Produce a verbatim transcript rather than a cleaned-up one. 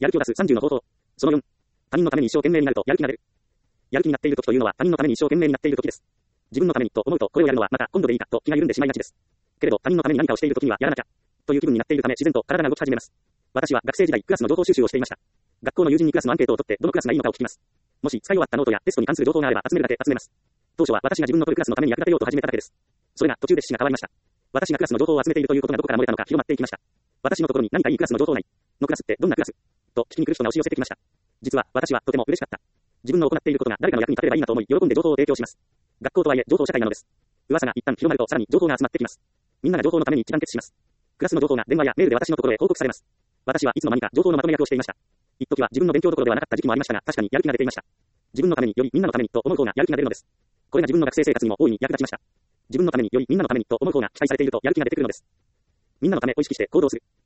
やる気を出すさんじゅうの方法。そのよん、他人のために一生懸命になるとやる気が出る。やる気になっている時というのは他人のために一生懸命になっている時です。自分のためにと思うとこれをやるのはまた今度でいいかと気が緩んでしまいがちです。けれど他人のために何かをしている時にはやらなきゃという気分になっているため自然と体が動き始めます。私は学生時代クラスの情報収集をしていました。学校の友人にクラスのアンケートを取ってどのクラスがいいのかを聞きます。もし使い終わったノートやテストに関する情報があれば集めるだけ集めます。当初は私が自分の取るクラスのために役立てようと始めただけです。それが途中で趣旨が変わりました。私がクラスの情報を集めているということがどこから漏れたのか広まっていきました。私のところに何かいいクラスの情報ないのクラスってどんなクラスと聞きに来る人が押し寄せてきました。実は私はとても嬉しかった。自分の行っていることが誰かの役に立てればいいなと思い喜んで情報を提供します。学校とはいえ情報社会なのです。噂が一旦広まるとさらに情報が集まってきます。みんなが情報のために一団結します。クラスの情報が電話やメールで私のところへ報告されます。私はいつの間にか情報のまとめ役をしていました。一時は自分の勉強どころではなかった時期もありましたが、確かにやる気が出ていました。自分のためによりみんなのためにと思う方がやる気が出るのです。これが自分の学生生活にも大いに役立ちました。自分のためによりみんなのためにと思う方が期待されているとやる気が出てくるのです。みんなのためを意識して行動する。